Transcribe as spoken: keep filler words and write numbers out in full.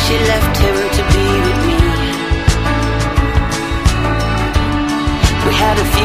she left him to be with me. We had a few